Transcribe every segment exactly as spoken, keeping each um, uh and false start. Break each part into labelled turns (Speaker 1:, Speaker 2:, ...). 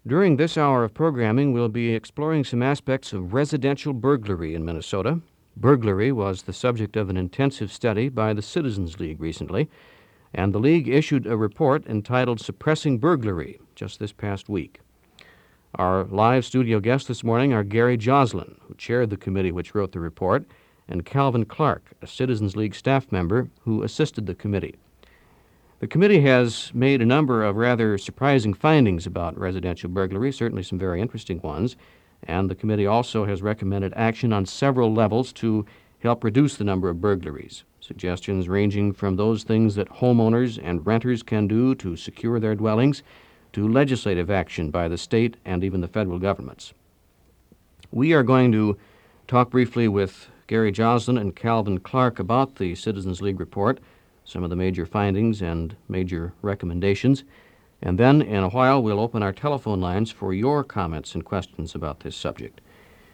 Speaker 1: During this hour of programming, we'll be exploring some aspects of residential burglary in Minnesota. Burglary was the subject of an intensive study by the Citizens League recently, and the League issued a report entitled Suppressing Burglary just this past week. Our live studio guests this morning are Gary Joslin, who chaired the committee which wrote the report, and Calvin Clark, a Citizens League staff member who assisted the committee. The committee has made a number of rather surprising findings about residential burglary, certainly some very interesting ones, and the committee also has recommended action on several levels to help reduce the number of burglaries. Suggestions ranging from those things that homeowners and renters can do to secure their dwellings to legislative action by the state and even the federal governments. We are going to talk briefly with Gary Joslin and Calvin Clark about the Citizens League report, some of the major findings and major recommendations, and then in a while we'll open our telephone lines for your comments and questions about this subject.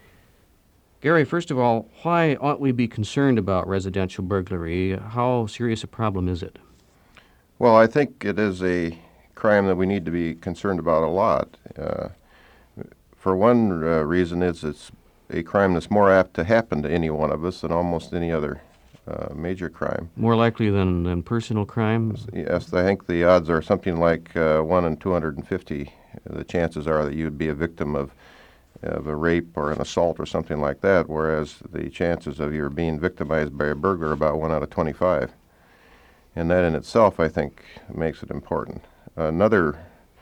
Speaker 1: Gary, first of all, why ought we be concerned about residential burglary? How serious a problem is it?
Speaker 2: Well, I think it is a crime that we need to be concerned about a lot. Uh, for one uh, reason is it's a crime that's more apt to happen to any one of us than almost any other uh, major crime.
Speaker 1: More likely than, than personal crime?
Speaker 2: Yes, I think the odds are something like uh, one in two hundred fifty. The chances are that you'd be a victim of of a rape or an assault or something like that, whereas the chances of your being victimized by a burglar are about one out of twenty-five. And that in itself, I think, makes it important. Another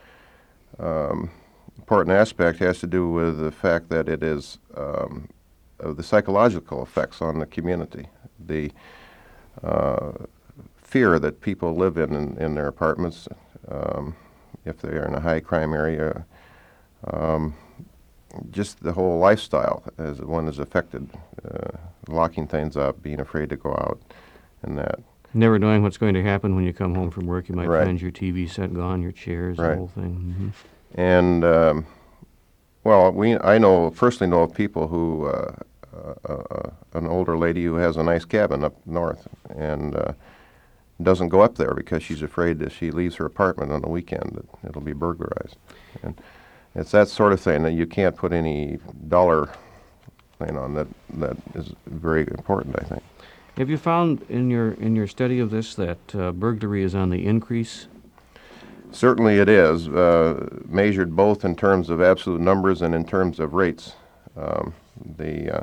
Speaker 2: um, important aspect has to do with the fact that it is um, of the psychological effects on the community. The uh, fear that people live in in, in their apartments, um, if they are in a high crime area, um, just the whole lifestyle as one is affected, uh, locking things up, being afraid to go out, and that.
Speaker 1: Never knowing what's going to happen when you come home from work. You might
Speaker 2: Right.
Speaker 1: find your T V set gone, your chairs,
Speaker 2: Right.
Speaker 1: the whole thing. Mm-hmm.
Speaker 2: And um, well, we I know personally know of people who uh, uh, uh, an older lady who has a nice cabin up north and uh, doesn't go up there because she's afraid that if she leaves her apartment on the weekend that it'll be burglarized. And it's that sort of thing that you can't put any dollar thing on. That that is very important, I think.
Speaker 1: Have you found in your in your study of this that uh, burglary is on the increase?
Speaker 2: Certainly it is, uh, measured both in terms of absolute numbers and in terms of rates. Um, the uh,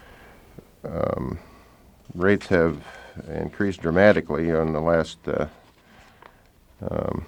Speaker 2: um, rates have increased dramatically in the last, uh, um,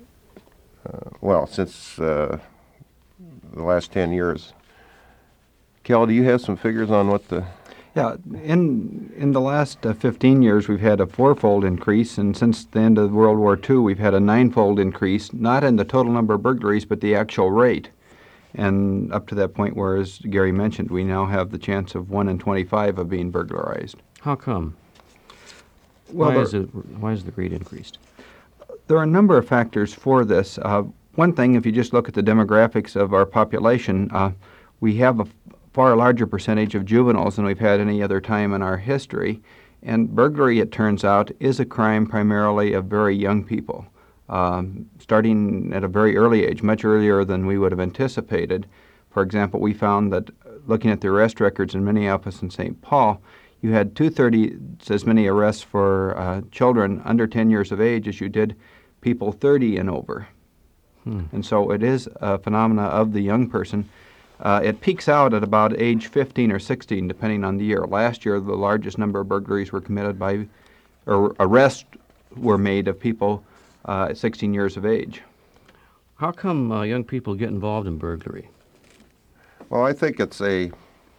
Speaker 2: uh, well, since uh, the last ten years. Kel, do you have some figures on what the...
Speaker 3: Yeah, in in the last uh, fifteen years, we've had a fourfold increase, and since the end of World War Two, we've had a ninefold increase, not in the total number of burglaries, but the actual rate. And up to that point where, as Gary mentioned, we now have the chance of one in twenty-five of being burglarized.
Speaker 1: How come?
Speaker 3: Well,
Speaker 1: why,
Speaker 3: there,
Speaker 1: is it, why is the rate increased?
Speaker 3: there are a number of factors for this. Uh, one thing, if you just look at the demographics of our population, uh, we have a far larger percentage of juveniles than we've had any other time in our history. And burglary, it turns out, is a crime primarily of very young people, um, starting at a very early age, much earlier than we would have anticipated. For example, we found that uh, looking at the arrest records in Minneapolis and Saint Paul, you had two-thirds as many arrests for uh, children under ten years of age as you did people thirty and over. Hmm. And so it is a phenomena of the young person. Uh, it peaks out at about age fifteen or sixteen, depending on the year. Last year, the largest number of burglaries were committed by, or arrests were made of people uh, at sixteen years of age.
Speaker 1: How come uh, young people get involved in burglary?
Speaker 2: Well, I think it's a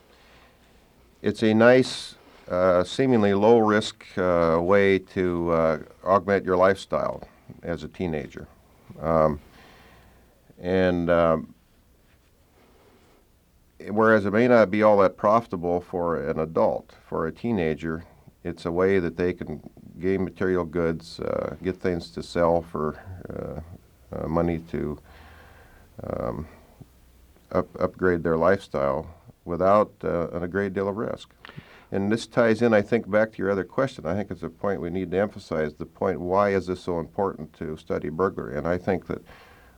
Speaker 2: it's a nice, uh, seemingly low-risk uh, way to uh, augment your lifestyle as a teenager. Um, and... Um, Whereas it may not be all that profitable for an adult, for a teenager, it's a way that they can gain material goods, uh, get things to sell for uh, uh, money to um, up, upgrade their lifestyle without uh, a great deal of risk. And this ties in, I think, back to your other question. I think it's a point we need to emphasize, the point, why is this so important to study burglary? And I think that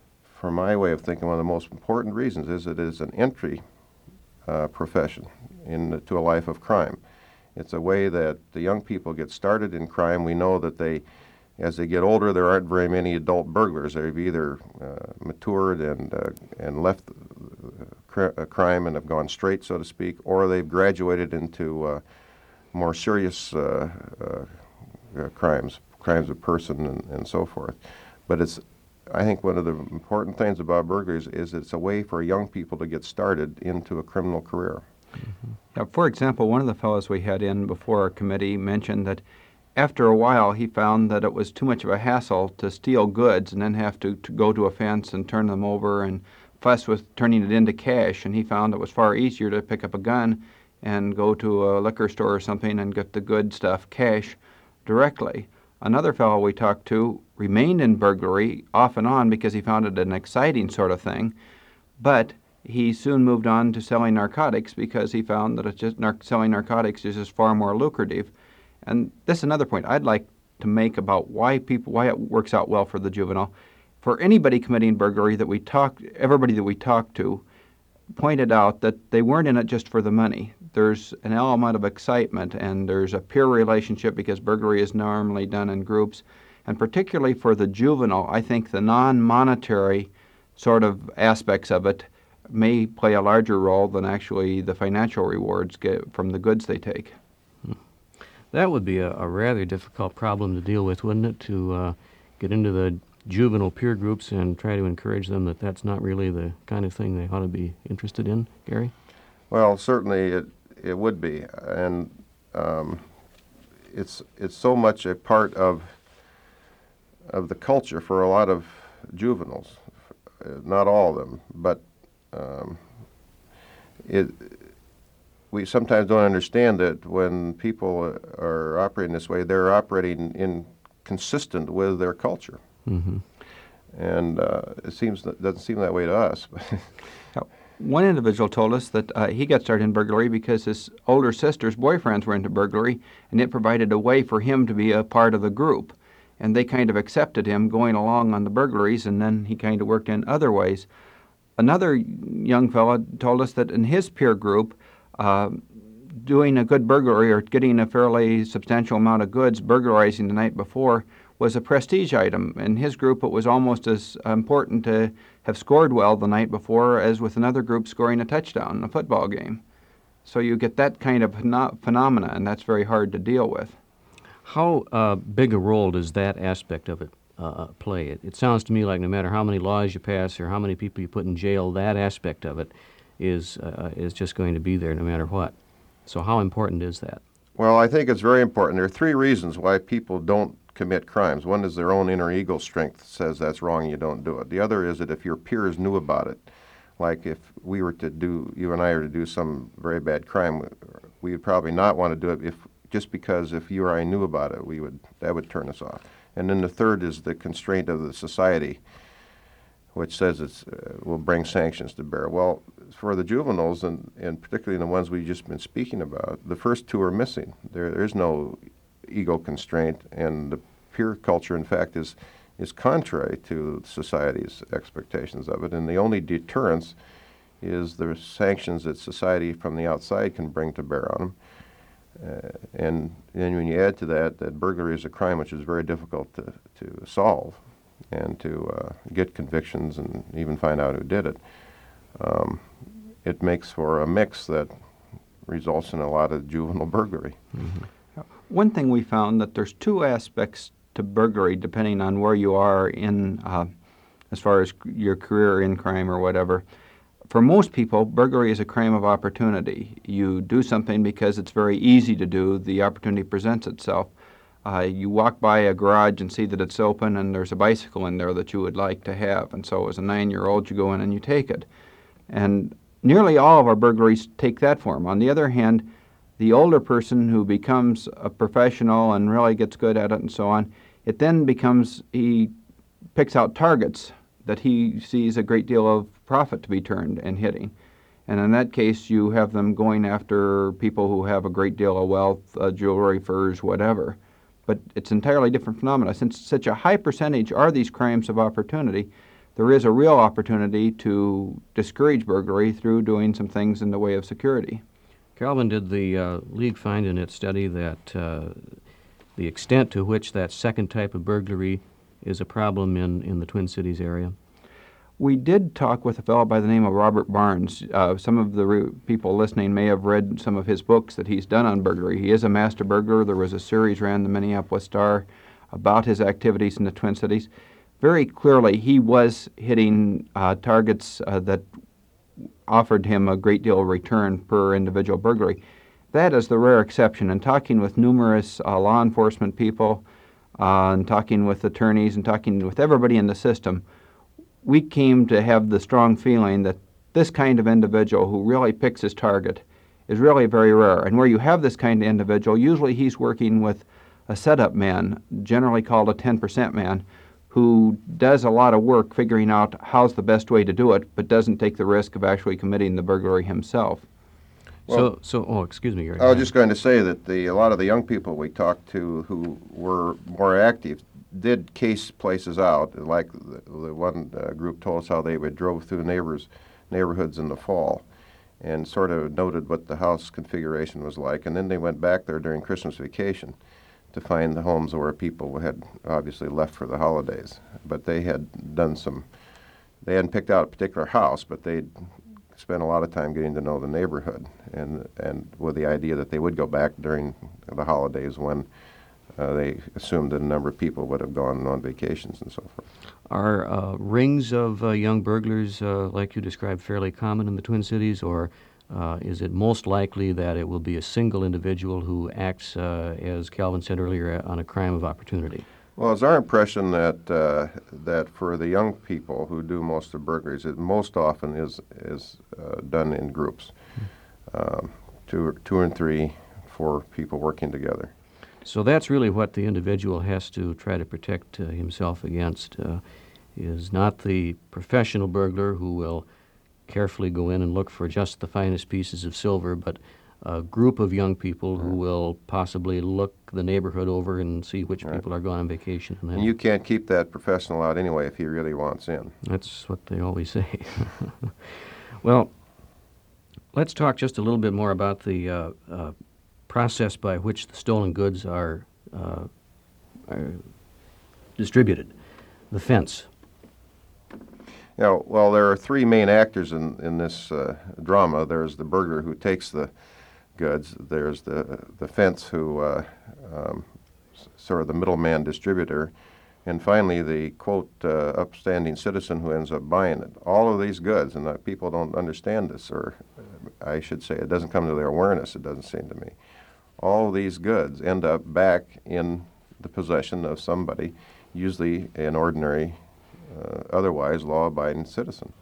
Speaker 2: for my way of thinking, one of the most important reasons is it is an entry uh, profession into a life of crime. It's a way that the young people get started in crime. We know that they, as they get older, there aren't very many adult burglars. They've either uh, matured and uh, and left cr- crime and have gone straight, so to speak, or they've graduated into uh, more serious uh, uh, uh, crimes, crimes of person and, and so forth. But it's, I think one of the important things about burglaries is it's a way for young people to get started into a criminal career.
Speaker 3: Mm-hmm. Now, for example, one of the fellows we had in before our committee mentioned that after a while he found that it was too much of a hassle to steal goods and then have to, to go to a fence and turn them over and fuss with turning it into cash, and he found it was far easier to pick up a gun and go to a liquor store or something and get the good stuff cash directly. Another fellow we talked to remained in burglary off and on because he found it an exciting sort of thing, but he soon moved on to selling narcotics because he found that it's just nar- selling narcotics is just far more lucrative. And this is another point I'd like to make about why people why it works out well for the juvenile. For anybody committing burglary that we talked, everybody that we talked to pointed out that they weren't in it just for the money. There's an element of excitement, and there's a peer relationship because burglary is normally done in groups. And particularly for the juvenile, I think the non-monetary sort of aspects of it may play a larger role than actually the financial rewards get from the goods they take.
Speaker 1: That would be a, a rather difficult problem to deal with, wouldn't it, to uh, get into the juvenile peer groups and try to encourage them that that's not really the kind of thing they ought to be interested in, Gary?
Speaker 2: Well, certainly it it would be, and um, it's it's so much a part of of the culture for a lot of juveniles, not all of them, but um, it. We sometimes don't understand that when people are operating this way, they're operating in consistent with their culture.
Speaker 1: Mm-hmm.
Speaker 2: And uh, it seems doesn't seem that way to us.
Speaker 3: Now, one individual told us that uh, he got started in burglary because his older sister's boyfriends were into burglary, and it provided a way for him to be a part of the group. And they kind of accepted him going along on the burglaries, and then he kind of worked in other ways. Another young fellow told us that in his peer group, uh, doing a good burglary or getting a fairly substantial amount of goods, burglarizing the night before, was a prestige item. In his group, it was almost as important to have scored well the night before as with another group scoring a touchdown in a football game. So you get that kind of phenom- phenomena, and that's very hard to deal with.
Speaker 1: How uh, big a role does that aspect of it uh, play? It, it sounds to me like no matter how many laws you pass or how many people you put in jail, that aspect of it is uh, is just going to be there no matter what. So how important is that?
Speaker 2: Well, I think it's very important. There are three reasons why people don't commit crimes. One is their own inner ego strength says that's wrong and you don't do it. The other is that if your peers knew about it, like if we were to do, you and I were to do some very bad crime, we would probably not want to do it if just because if you or I knew about it, we would that would turn us off. And then the third is the constraint of the society, which says it uh, will bring sanctions to bear. Well, for the juveniles, and, and particularly the ones we've just been speaking about, the first two are missing. There, there is no ego constraint, and the peer culture, in fact, is is contrary to society's expectations of it, and the only deterrence is the sanctions that society from the outside can bring to bear on them. Uh, and then when you add to that that burglary is a crime which is very difficult to, to solve and to uh, get convictions and even find out who did it, um, it makes for a mix that results in a lot of juvenile burglary.
Speaker 3: Mm-hmm. One thing we found that there's two aspects to burglary depending on where you are in, uh, as far as your career in crime or whatever. For most people, burglary is a crime of opportunity. You do something because it's very easy to do. The opportunity presents itself. Uh, you walk by a garage and see that it's open and there's a bicycle in there that you would like to have. And so as a nine-year-old, you go in and you take it. And nearly all of our burglaries take that form. On the other hand, the older person who becomes a professional and really gets good at it and so on, it then becomes, he picks out targets that he sees a great deal of profit to be turned and hitting. And in that case, you have them going after people who have a great deal of wealth, uh, jewelry, furs, whatever. But it's entirely different phenomena. Since such a high percentage are these crimes of opportunity, there is a real opportunity to discourage burglary through doing some things in the way of security.
Speaker 1: Calvin, did the uh, League find in its study that uh, the extent to which that second type of burglary is a problem in, in the Twin Cities area?
Speaker 3: We did talk with a fellow by the name of Robert Barnes. Uh, some of the re- people listening may have read some of his books that he's done on burglary. He is a master burglar. There was a series ran in the Minneapolis Star about his activities in the Twin Cities. Very clearly, he was hitting uh, targets uh, that offered him a great deal of return per individual burglary. That is the rare exception. And talking with numerous uh, law enforcement people, uh, and talking with attorneys, and talking with everybody in the system, we came to have the strong feeling that this kind of individual who really picks his target is really very rare. And where you have this kind of individual, usually he's working with a setup man, generally called a ten percent man, who does a lot of work figuring out how's the best way to do it, but doesn't take the risk of actually committing the burglary himself.
Speaker 1: So,
Speaker 2: Well,
Speaker 1: so, oh, excuse me, Gary.
Speaker 2: I was just going to say that the a lot of the young people we talked to who were more active did case places out. Like the, the one uh, group told us how they would drove through neighbors neighborhoods in the fall and sort of noted what the house configuration was like, and then they went back there during Christmas vacation to find the homes where people had obviously left for the holidays. But they had done some, they hadn't picked out a particular house, but they'd spent a lot of time getting to know the neighborhood, and, and with the idea that they would go back during the holidays when uh, they assumed that a number of people would have gone on vacations and so forth.
Speaker 1: Are uh, rings of uh, young burglars, uh, like you described, fairly common in the Twin Cities, or Uh, is it most likely that it will be a single individual who acts, uh, as Calvin said earlier, on a crime of opportunity?
Speaker 2: Well, it's our impression that uh, that for the young people who do most of the burglaries, it most often is is uh, done in groups, um, two, two and three, four people working together.
Speaker 1: So that's really what the individual has to try to protect uh, himself against, uh, is not the professional burglar who will carefully go in and look for just the finest pieces of silver, but a group of young people who will possibly look the neighborhood over and see which
Speaker 2: Right.
Speaker 1: people are gone on vacation. And, then
Speaker 2: And you can't keep that professional out anyway if he really wants in.
Speaker 1: that's what they always say. Well, let's talk just a little bit more about the uh, uh, process by which the stolen goods are, uh, are distributed. The fence.
Speaker 2: Yeah, well, there are three main actors in, in this uh, drama. There's the burglar who takes the goods. There's the the fence who uh, um, s- sort of the middleman distributor, and finally the quote uh, upstanding citizen who ends up buying it. All of these goods, and uh, people don't understand this, or uh, I should say, it doesn't come to their awareness. It doesn't seem to me. All of these goods end up back in the possession of somebody, usually an ordinary, uh, otherwise law-abiding citizen.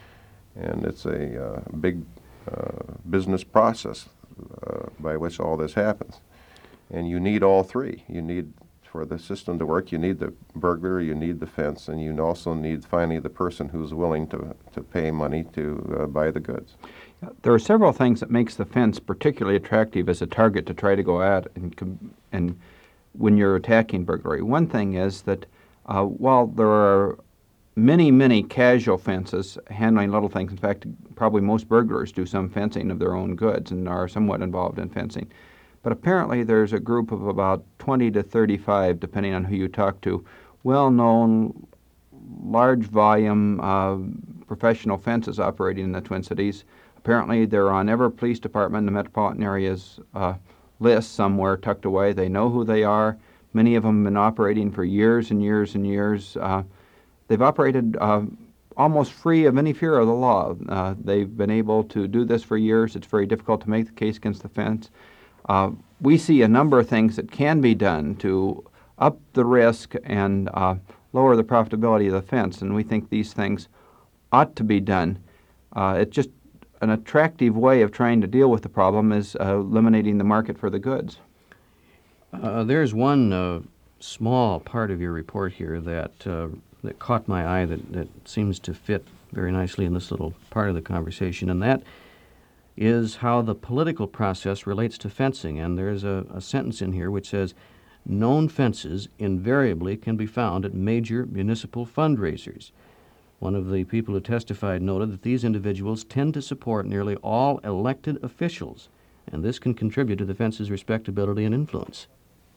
Speaker 2: And it's a uh, big uh, business process uh, by which all this happens. And you need all three. You need, for the system to work, you need the burglar, you need the fence, and you also need, finally, the person who's willing to, to pay money to uh, buy the goods.
Speaker 3: There are several things that makes the fence particularly attractive as a target to try to go at and, com- and when you're attacking burglary. One thing is that uh, while there are many, many casual fences handling little things, in fact, probably most burglars do some fencing of their own goods and are somewhat involved in fencing. But apparently there's a group of about twenty to thirty-five, depending on who you talk to, well-known, large volume uh, professional fences operating in the Twin Cities. Apparently they're on every police department in the metropolitan area's uh, list somewhere tucked away. They know who they are. Many of them have been operating for years and years and years. Uh, they've operated uh, almost free of any fear of the law. Uh, they've been able to do this for years. It's very difficult to make the case against the fence. Uh, we see a number of things that can be done to up the risk and uh, lower the profitability of the fence, and we think these things ought to be done. Uh, it's just an attractive way of trying to deal with the problem is uh, eliminating the market for the goods.
Speaker 1: Uh, there's one uh, small part of your report here that uh, that caught my eye that, that seems to fit very nicely in this little part of the conversation, and that is how the political process relates to fencing. And there's a, a sentence in here which says, known fences invariably can be found at major municipal fundraisers. One of the people who testified noted that these individuals tend to support nearly all elected officials, and this can contribute to the fence's respectability and influence.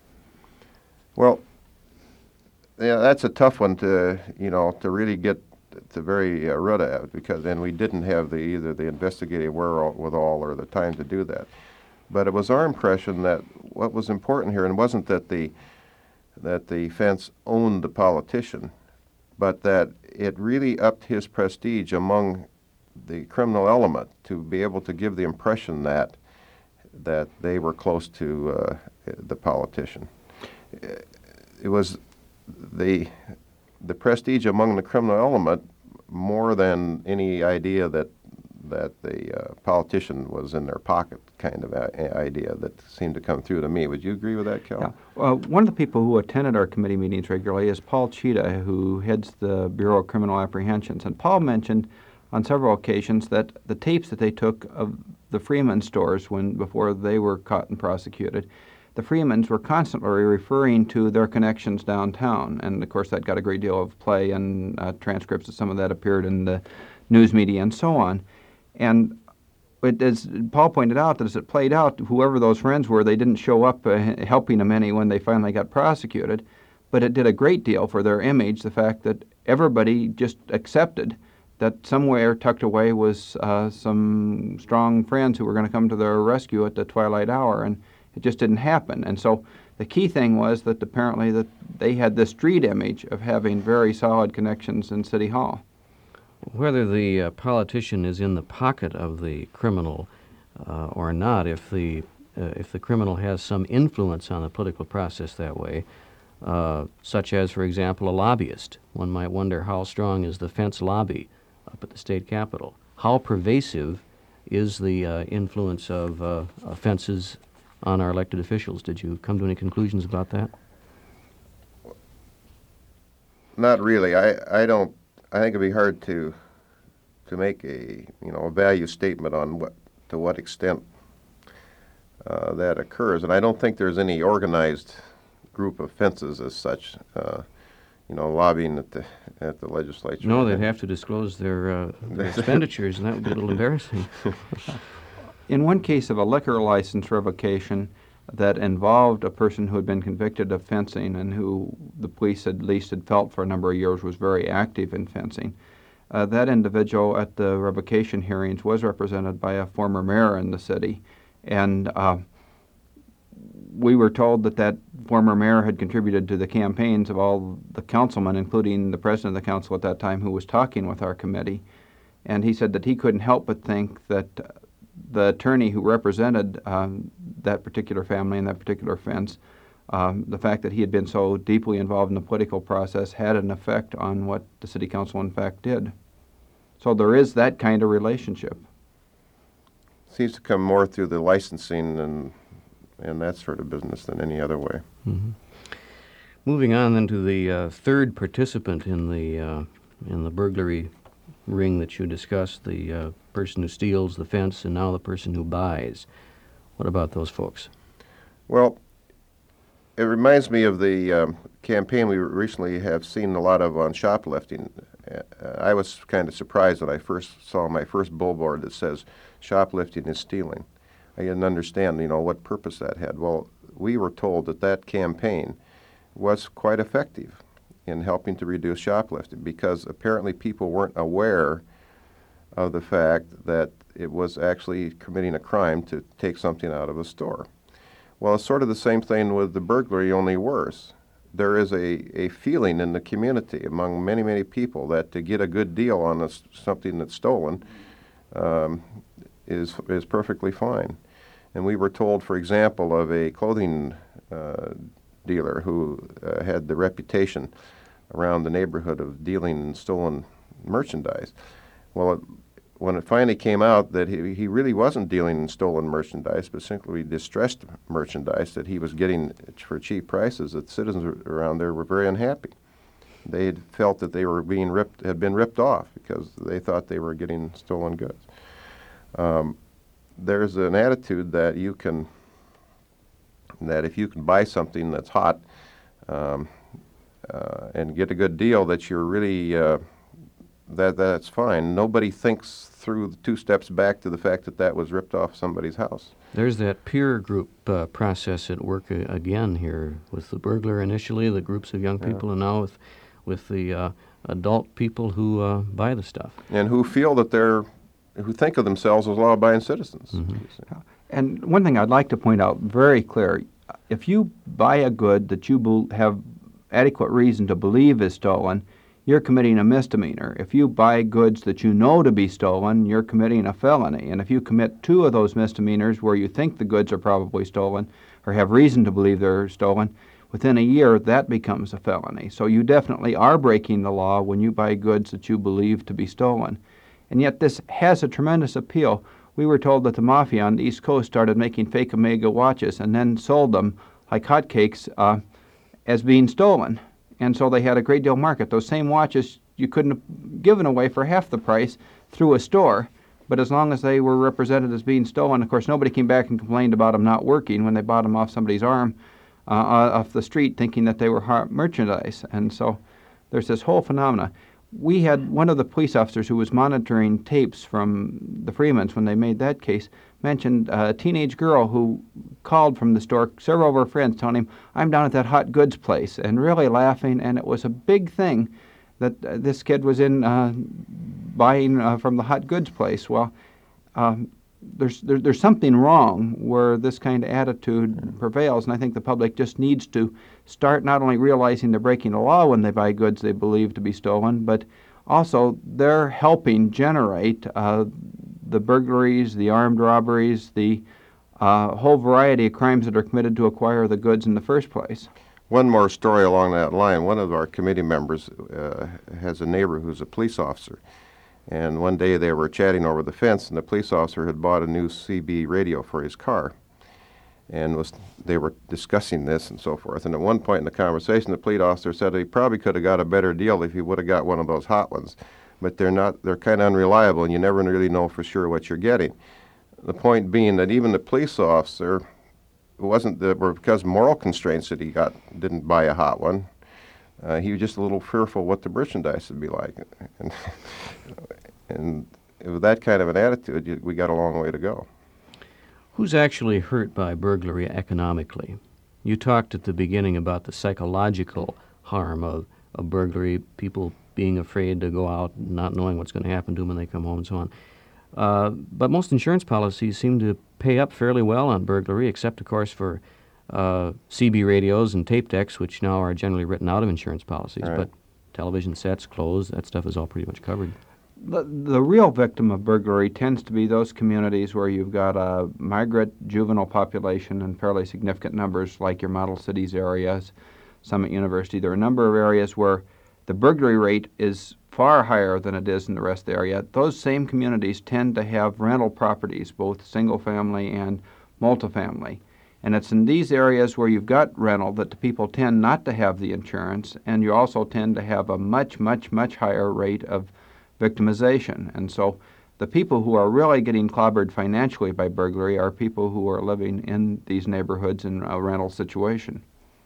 Speaker 2: Well, yeah, that's a tough one to, you know, to really get to very uh, root at, because then we didn't have the either the investigative wherewithal or the time to do that. But it was our impression that what was important here, and it wasn't that the that the fence owned the politician, but that it really upped his prestige among the criminal element to be able to give the impression that that they were close to uh, the politician. It was the the prestige among the criminal element more than any idea that that the uh, politician was in their pocket kind of a, idea that seemed to come through to me. Would you agree with that, Kel?
Speaker 3: Yeah. Well, one of the people who attended our committee meetings regularly is Paul Cheetah, who heads the Bureau of Criminal Apprehensions. And Paul mentioned on several occasions that the tapes that they took of the Freeman stores when before they were caught and prosecuted, the Freemans were constantly referring to their connections downtown. And, of course, that got a great deal of play, and uh, transcripts of some of that appeared in the news media and so on. And it, as Paul pointed out, that as it played out, whoever those friends were, they didn't show up uh, helping them any when they finally got prosecuted. But it did a great deal for their image, the fact that everybody just accepted that somewhere tucked away was uh, some strong friends who were going to come to their rescue at the twilight hour, and it just didn't happen. And so the key thing was that apparently that they had this street image of having very solid connections in City Hall.
Speaker 1: Whether the uh, politician is in the pocket of the criminal uh, or not, if the uh, if the criminal has some influence on the political process that way, uh, such as, for example, a lobbyist, one might wonder how strong is the fence lobby up at the state capitol? How pervasive is the uh, influence of uh, fences on our elected officials? Did you come to any conclusions about that?
Speaker 2: Not really. I, I don't. I think it'd be hard to to make a you know a value statement on what to what extent uh, that occurs, and I don't think there's any organized group of fences as such. Uh, you know, lobbying at the at the legislature.
Speaker 1: No, they'd have to disclose their, uh, their expenditures, and that would be a little embarrassing.
Speaker 3: In one case of a liquor license revocation that involved a person who had been convicted of fencing and who the police at least had felt for a number of years was very active in fencing, uh, that individual at the revocation hearings was represented by a former mayor in the city, and uh, we were told that that former mayor had contributed to the campaigns of all the councilmen, including the president of the council at that time, who was talking with our committee. And he said that he couldn't help but think that uh, the attorney who represented um, that particular family and that particular fence, um, the fact that he had been so deeply involved in the political process had an effect on what the city council in fact did. So there is that kind of relationship.
Speaker 2: Seems to come more through the licensing and and that sort of business than any other way.
Speaker 1: Mm-hmm. Moving on then to the uh, third participant in the uh, in the burglary ring that you discussed, the uh, person who steals the fence and now the person who buys. What about those folks?
Speaker 2: Well, it reminds me of the um, campaign we recently have seen a lot of on shoplifting. Uh, I was kind of surprised when I first saw my first billboard that says shoplifting is stealing. I didn't understand, you know, what purpose that had. Well, we were told that that campaign was quite effective in helping to reduce shoplifting because apparently people weren't aware of the fact that it was actually committing a crime to take something out of a store. Well, it's sort of the same thing with the burglary, only worse. There is a, a feeling in the community among many, many people that to get a good deal on a, something that's stolen um, is is perfectly fine. And we were told, for example, of a clothing uh, dealer who uh, had the reputation around the neighborhood of dealing in stolen merchandise. Well, it, when it finally came out that he, he really wasn't dealing in stolen merchandise, but simply distressed merchandise that he was getting for cheap prices, that citizens around there were very unhappy. They had felt that they were being ripped, had been ripped off because they thought they were getting stolen goods. Um, there's an attitude that you can, that if you can buy something that's hot um, uh, and get a good deal, that you're really uh, that that's fine. Nobody thinks through the two steps back to the fact that that was ripped off somebody's house.
Speaker 1: There's that peer group uh, process at work uh, again here with the burglar initially, the groups of young people,
Speaker 2: Yeah.
Speaker 1: and now with with the uh, adult people who uh, buy the stuff.
Speaker 2: And who feel that they're, who think of themselves as law-abiding citizens.
Speaker 1: Mm-hmm.
Speaker 3: And one thing I'd like to point out very clear, if you buy a good that you bel have adequate reason to believe is stolen, you're committing a misdemeanor. If you buy goods that you know to be stolen, you're committing a felony. And if you commit two of those misdemeanors where you think the goods are probably stolen or have reason to believe they're stolen, within a year that becomes a felony. So you definitely are breaking the law when you buy goods that you believe to be stolen. And yet this has a tremendous appeal. We were told that the mafia on the East Coast started making fake Omega watches and then sold them like hotcakes uh, as being stolen. And so they had a great deal market. Those same watches you couldn't have given away for half the price through a store, but as long as they were represented as being stolen, of course, nobody came back and complained about them not working when they bought them off somebody's arm uh, off the street thinking that they were hard merchandise. And so there's this whole phenomena. We had one of the police officers who was monitoring tapes from the Freemans when they made that case mentioned a teenage girl who called from the store, several of her friends telling him, I'm down at that hot goods place, and really laughing, and it was a big thing that uh, this kid was in uh, buying uh, from the hot goods place. Well, um, there's there, there's something wrong where this kind of attitude prevails, and I think the public just needs to start not only realizing they're breaking the law when they buy goods they believe to be stolen, but also they're helping generate uh, the burglaries, the armed robberies, the uh, whole variety of crimes that are committed to acquire the goods in the first place.
Speaker 2: One more story along that line. One of our committee members uh, has a neighbor who's a police officer. And one day they were chatting over the fence, and the police officer had bought a new C B radio for his car. And was they were discussing this and so forth. And at one point in the conversation, the police officer said he probably could have got a better deal if he would have got one of those hot ones. But they're not, they're kind of unreliable, and you never really know for sure what you're getting. The point being that even the police officer, it wasn't that were because of moral constraints that he got didn't buy a hot one. Uh, he was just a little fearful what the merchandise would be like. And, and with that kind of an attitude, you, we got a long way to go.
Speaker 1: Who's actually hurt by burglary economically? You talked at the beginning about the psychological harm of, of burglary, people being afraid to go out, not knowing what's going to happen to them when they come home and so on. Uh, but most insurance policies seem to pay up fairly well on burglary, except, of course, for uh, C B radios and tape decks, which now are generally written out of insurance policies.
Speaker 2: Right.
Speaker 1: But television sets, clothes, that stuff is all pretty much covered.
Speaker 3: The, the real victim of burglary tends to be those communities where you've got a migrant juvenile population in fairly significant numbers, like your model cities areas, Summit University. There are a number of areas where the burglary rate is far higher than it is in the rest of the area. Those same communities tend to have rental properties, both single-family and multifamily. And it's in these areas where you've got rental that the people tend not to have the insurance, and you also tend to have a much, much, much higher rate of victimization. And so the people who are really getting clobbered financially by burglary are people who are living in these neighborhoods in a rental situation.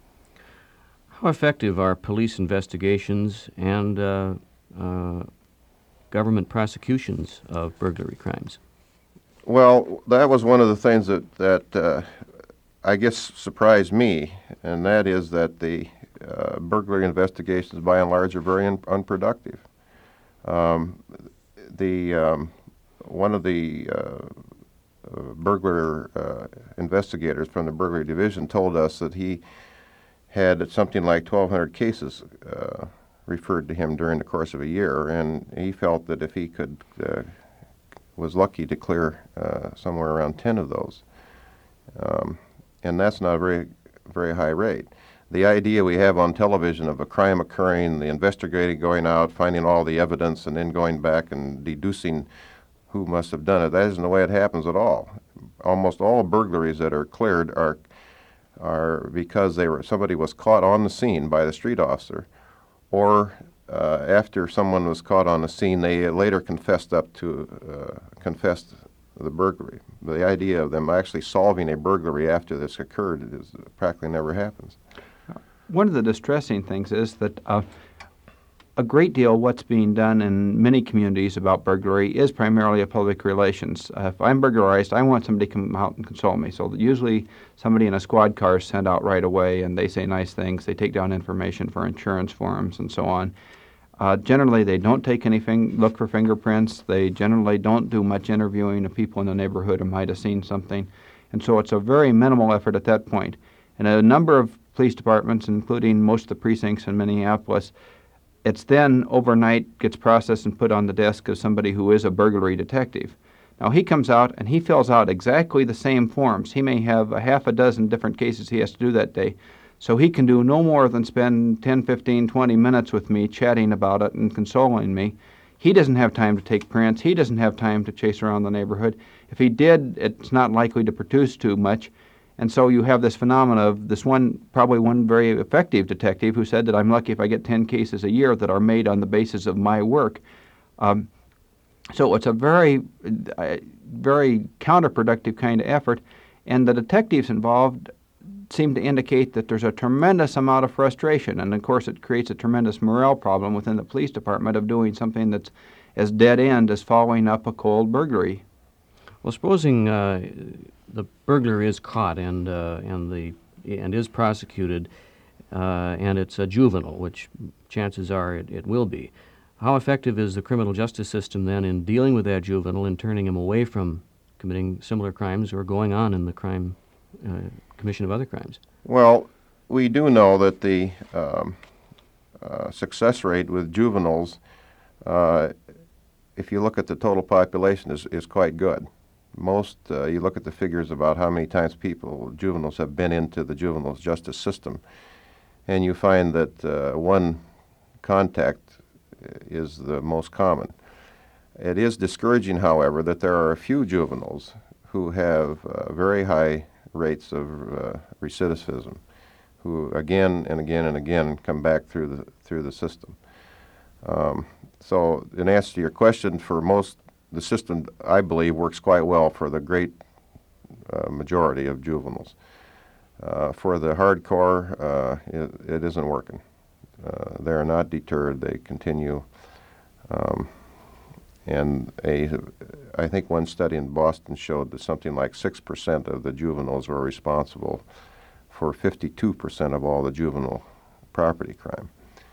Speaker 1: How effective are police investigations and uh, uh, government prosecutions of burglary crimes?
Speaker 2: Well, that was one of the things that, that uh, I guess surprised me, and that is that the uh, burglary investigations, by and large, are very un- unproductive. Um, the um, one of the uh, uh, burglar uh, investigators from the burglary division told us that he had something like twelve hundred cases uh, referred to him during the course of a year, and he felt that if he could uh, was lucky to clear uh, somewhere around ten of those, um, and that's not a very very high rate. The idea we have on television of a crime occurring, the investigator going out, finding all the evidence, and then going back and deducing who must have done it, that isn't the way it happens at all. Almost all burglaries that are cleared are are because they were somebody was caught on the scene by the street officer, or uh, after someone was caught on the scene, they later confessed up to uh, confessed the burglary. The idea of them actually solving a burglary after this occurred is practically never happens.
Speaker 3: One of the distressing things is that uh, a great deal what's being done in many communities about burglary is primarily a public relations. Uh, if I'm burglarized, I want somebody to come out and console me. So usually somebody in a squad car is sent out right away, and they say nice things. They take down information for insurance forms and so on. Uh, generally, they don't take anything, look for fingerprints. They generally don't do much interviewing of people in the neighborhood who might have seen something. And so it's a very minimal effort at that point. And a number of police departments, including most of the precincts in Minneapolis, it's then overnight gets processed and put on the desk of somebody who is a burglary detective. Now he comes out and he fills out exactly the same forms. He may have a half a dozen different cases he has to do that day. So he can do no more than spend ten, fifteen, twenty minutes with me chatting about it and consoling me. He doesn't have time to take prints. He doesn't have time to chase around the neighborhood. If he did, it's not likely to produce too much. And so you have this phenomena of this one, probably one very effective detective who said that I'm lucky if I get ten cases a year that are made on the basis of my work. Um, so it's a very, uh, very counterproductive kind of effort. And the detectives involved seem to indicate that there's a tremendous amount of frustration. And of course, it creates a tremendous morale problem within the police department of doing something that's as dead end as following up a cold burglary.
Speaker 1: Well, supposing uh, the burglar is caught and uh, and the and is prosecuted, uh, and it's a juvenile, which chances are it, it will be. How effective is the criminal justice system then in dealing with that juvenile and turning him away from committing similar crimes or going on in the crime uh, commission of other crimes?
Speaker 2: Well, we do know that the um, uh, success rate with juveniles, uh, if you look at the total population, is, is quite good. Most, uh, you look at the figures about how many times people, juveniles, have been into the juvenile justice system, and you find that uh, one contact is the most common. It is discouraging, however, that there are a few juveniles who have uh, very high rates of uh, recidivism, who again and again and again come back through the through the system. Um, so, in answer to your question, for most, the system, I believe, works quite well for the great uh, majority of juveniles. Uh, for the hardcore, uh, it, it isn't working. Uh, they're not deterred. They continue. Um, and a, I think one study in Boston showed that something like six percent of the juveniles were responsible for fifty-two percent of all the juvenile property crime.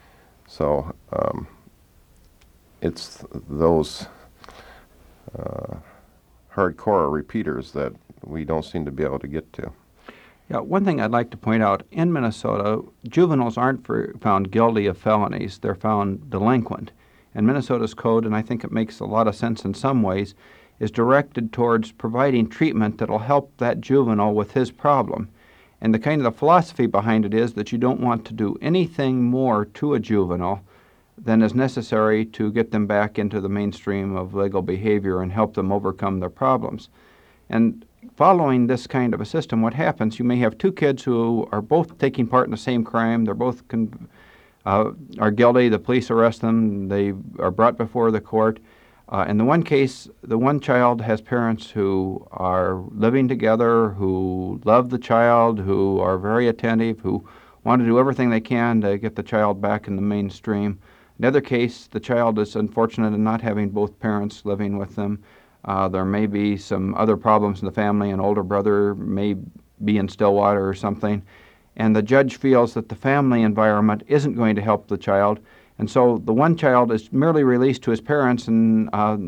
Speaker 2: So um, it's those uh, hardcore repeaters that we don't seem to be able to get to.
Speaker 3: Yeah, one thing I'd like to point out, in Minnesota, juveniles aren't for, found guilty of felonies. They're found delinquent. And Minnesota's code, and I think it makes a lot of sense in some ways, is directed towards providing treatment that'll help that juvenile with his problem. And the kind of the philosophy behind it is that you don't want to do anything more to a juvenile than is necessary to get them back into the mainstream of legal behavior and help them overcome their problems. And following this kind of a system, what happens, you may have two kids who are both taking part in the same crime. They're both con- uh, are guilty. The police arrest them. They are brought before the court. Uh, in the one case, the one child has parents who are living together, who love the child, who are very attentive, who want to do everything they can to get the child back in the mainstream. In the other case, the child is unfortunate in not having both parents living with them. Uh, there may be some other problems in the family. An older brother may be in Stillwater or something. And the judge feels that the family environment isn't going to help the child. And so the one child is merely released to his parents and uh,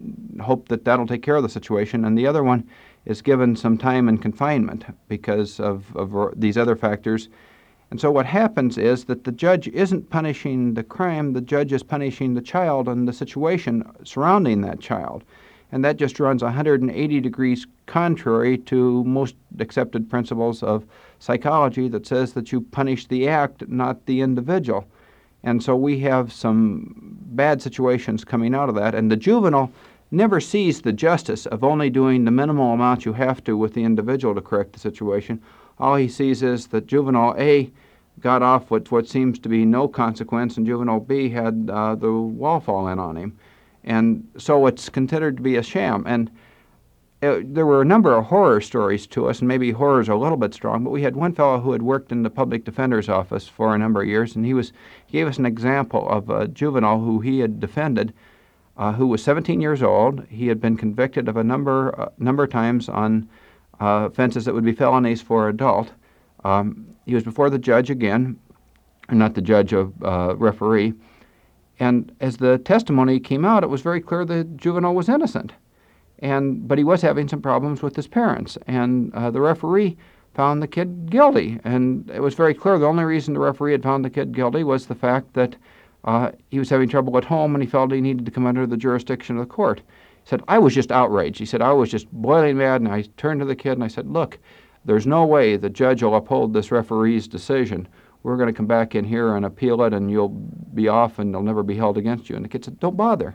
Speaker 3: hope that that'll take care of the situation. And the other one is given some time in confinement because of, of these other factors. And so what happens is that the judge isn't punishing the crime. The judge is punishing the child and the situation surrounding that child. And that just runs one hundred eighty degrees contrary to most accepted principles of psychology that says that you punish the act, not the individual. And so we have some bad situations coming out of that. And the juvenile never sees the justice of only doing the minimal amount you have to with the individual to correct the situation. All he sees is that juvenile A got off with what seems to be no consequence, and juvenile B had uh, the wall fall in on him. And so it's considered to be a sham. And uh, there were a number of horror stories to us, and maybe horror is a little bit strong, but we had one fellow who had worked in the public defender's office for a number of years, and he was he gave us an example of a juvenile who he had defended, uh, who was seventeen years old. He had been convicted of a number uh, number of times on uh, offenses that would be felonies for adult. Um, he was before the judge again, or not the judge, of uh, referee, and as the testimony came out, it was very clear the juvenile was innocent. And but he was having some problems with his parents, and uh, the referee found the kid guilty. And it was very clear the only reason the referee had found the kid guilty was the fact that uh, he was having trouble at home, and he felt he needed to come under the jurisdiction of the court. He said, "I was just outraged." He said, "I was just boiling mad," and I turned to the kid and I said, "Look, there's no way the judge will uphold this referee's decision. We're going to come back in here and appeal it, and you'll be off, and it'll never be held against you." And the kid said, "Don't bother."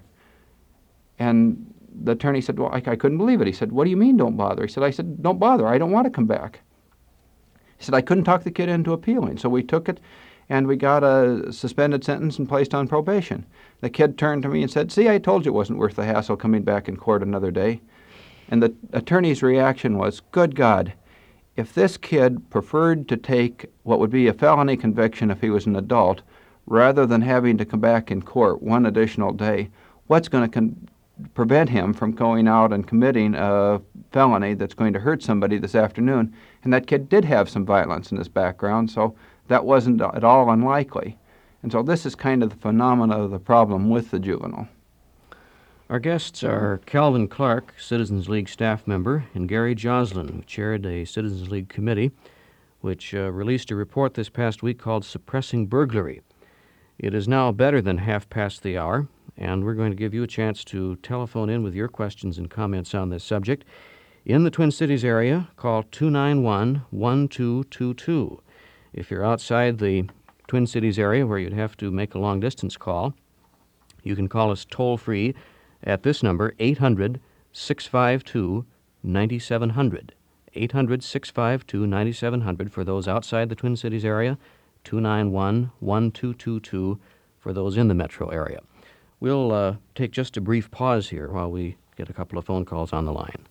Speaker 3: And the attorney said, "Well, I, I couldn't believe it." He said, "What do you mean, don't bother?" He said, I said, "Don't bother. I don't want to come back." He said, "I couldn't talk the kid into appealing." So we took it, and we got a suspended sentence and placed on probation. The kid turned to me and said, "See, I told you it wasn't worth the hassle coming back in court another day." And the attorney's reaction was, "Good God, if this kid preferred to take what would be a felony conviction if he was an adult, rather than having to come back in court one additional day, what's going to con- prevent him from going out and committing a felony that's going to hurt somebody this afternoon?" And that kid did have some violence in his background, so that wasn't at all unlikely. And so this is kind of the phenomena of the problem with the juvenile.
Speaker 1: Our guests are Calvin Clark, Citizens League staff member, and Gary Joslin, who chaired a Citizens League committee which uh, released a report this past week called Suppressing Burglary. It is now better than half past the hour, and we're going to give you a chance to telephone in with your questions and comments on this subject. In the Twin Cities area, call two nine one, one two two two. If you're outside the Twin Cities area where you'd have to make a long-distance call, you can call us toll-free at this number, eight hundred, six five two, nine seven zero zero. eight hundred, six five two, nine seven zero zero for those outside the Twin Cities area, two nine one, one two two two for those in the metro area. We'll uh, take just a brief pause here while we get a couple of phone calls on the line.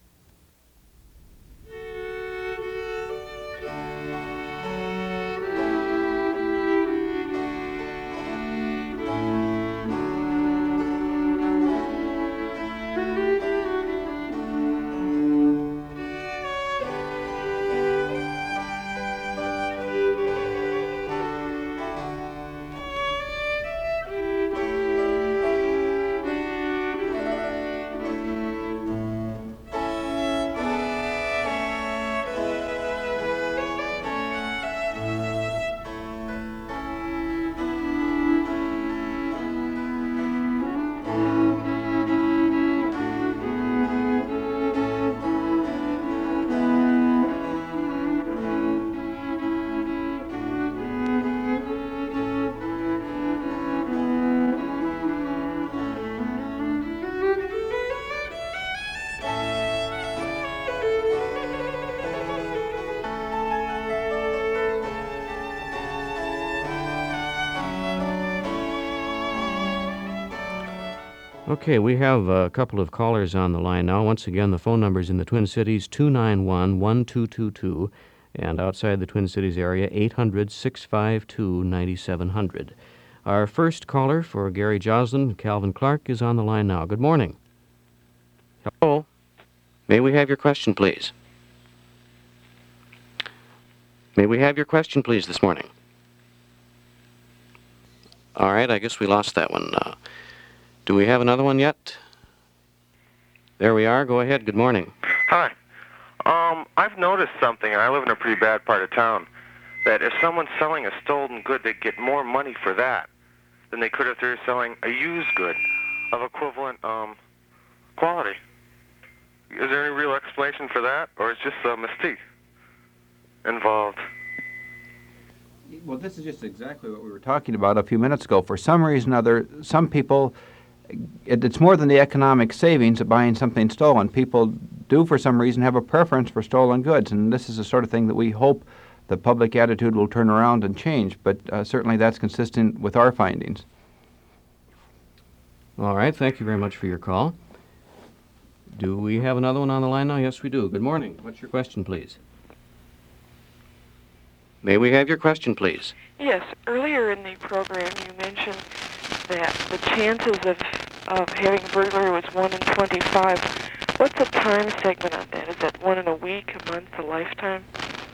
Speaker 1: Okay, we have a couple of callers on the line now. Once again, the phone numbers in the Twin Cities, two nine one, one two two two, and outside the Twin Cities area, eight hundred, six five two, nine seven zero zero. Our first caller for Gary Joslin, Calvin Clark, is on the line now. Good morning. Hello. May we have your question, please? May we have your question, please, this morning? All right, I guess we lost that one. Uh, do we have another one yet? There we are. Go ahead. Good morning.
Speaker 4: Hi. Um, I've noticed something, and I live in a pretty bad part of town, that if someone's selling a stolen good, they get more money for that than they could if they were selling a used good of equivalent um, quality. Is there any real explanation for that, or is just a mystique involved?
Speaker 3: Well, this is just exactly what we were talking about a few minutes ago. For some reason or other, some people, it, it's more than the economic savings of buying something stolen. People do, for some reason, have a preference for stolen goods, and this is the sort of thing that we hope the public attitude will turn around and change, but uh, certainly that's consistent with our findings.
Speaker 1: All right, thank you very much for your call. Do we have another one on the line now? Yes, we do. Good morning. What's your question, please? May we have your question, please?
Speaker 5: Yes, earlier in the program you mentioned that the chances of, of having a burglary was one in twenty-five. What's the time segment on that? Is that one in a week, a month, a lifetime?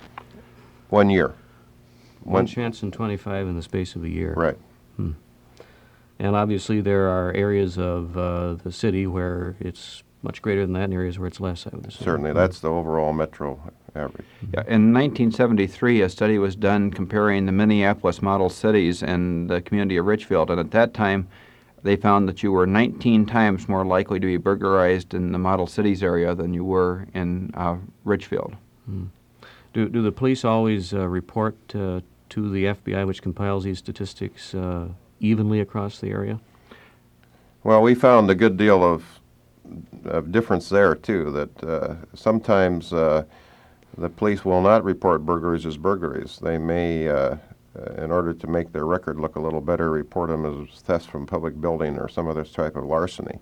Speaker 2: One year.
Speaker 1: One chance in twenty-five in the space of a year.
Speaker 2: Right.
Speaker 1: Hmm. And obviously there are areas of uh, the city where it's much greater than that and areas where it's less, I would assume.
Speaker 2: Certainly. That's the overall metro average.
Speaker 3: Yeah, in nineteen seventy-three, a study was done comparing the Minneapolis model cities and the community of Richfield, and at that time, they found that you were nineteen times more likely to be burglarized in the model cities area than you were in uh, Richfield.
Speaker 1: Hmm. Do, do the police always uh, report uh, to the F B I, which compiles these statistics, uh, evenly across the area?
Speaker 2: Well, we found a good deal of, of difference there, too, that uh, sometimes uh, the police will not report burglaries as burglaries. They may, uh, in order to make their record look a little better, report them as theft from public building or some other type of larceny.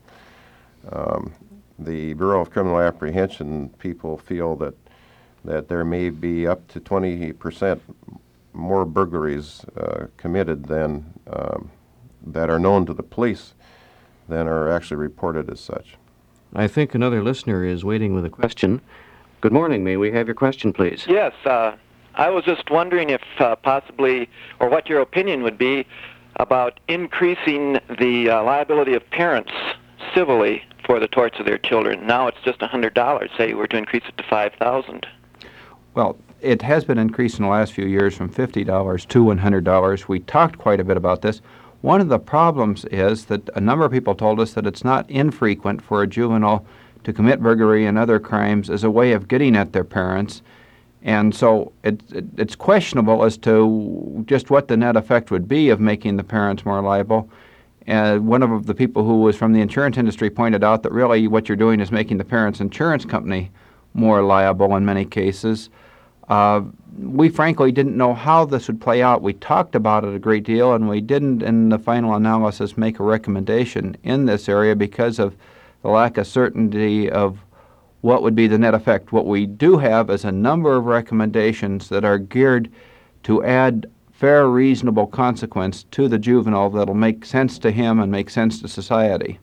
Speaker 2: Um, the Bureau of Criminal Apprehension people feel that that there may be up to twenty percent more burglaries uh, committed than um, that are known to the police than are actually reported as such.
Speaker 1: I think another listener is waiting with a question. Good morning. May we have your question, please?
Speaker 6: Yes, uh, I was just wondering if uh, possibly, or what your opinion would be about increasing the uh, liability of parents civilly for the torts of their children. Now it's just one hundred dollars. Say you were to increase it to five thousand dollars.
Speaker 3: Well, it has been increased in the last few years from fifty dollars to one hundred dollars. We talked quite a bit about this. One of the problems is that a number of people told us that it's not infrequent for a juvenile to commit burglary and other crimes as a way of getting at their parents. And so it, it, it's questionable as to just what the net effect would be of making the parents more liable. Uh, one of the people who was from the insurance industry pointed out that really what you're doing is making the parents' insurance company more liable in many cases. Uh, we frankly didn't know how this would play out. We talked about it a great deal, and we didn't, in the final analysis, make a recommendation in this area because of the lack of certainty of what would be the net effect. What we do have is a number of recommendations that are geared to add fair, reasonable consequence to the juvenile that'll make sense to him and make sense to society.